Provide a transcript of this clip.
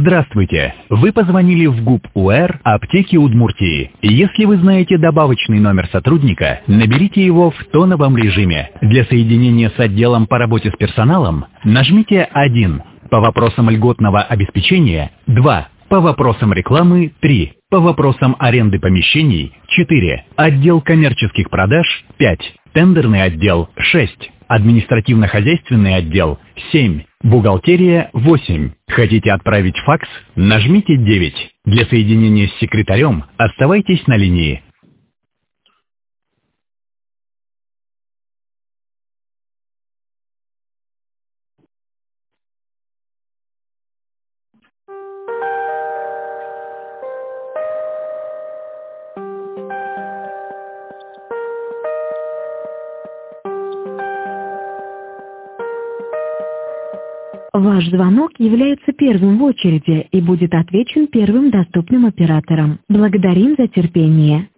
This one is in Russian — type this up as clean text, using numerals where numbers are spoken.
Здравствуйте! Вы позвонили в ГУП УР аптеки Удмуртии. Если вы знаете добавочный номер сотрудника, наберите его в тоновом режиме. Для соединения с отделом по работе с персоналом нажмите 1. По вопросам льготного обеспечения 2. По вопросам рекламы 3. По вопросам аренды помещений 4. Отдел коммерческих продаж 5. Тендерный отдел 6. Административно-хозяйственный отдел 7. Бухгалтерия 8. Хотите отправить факс? Нажмите 9. Для соединения с секретарем оставайтесь на линии. Ваш звонок является первым в очереди и будет отвечен первым доступным оператором. Благодарим за терпение.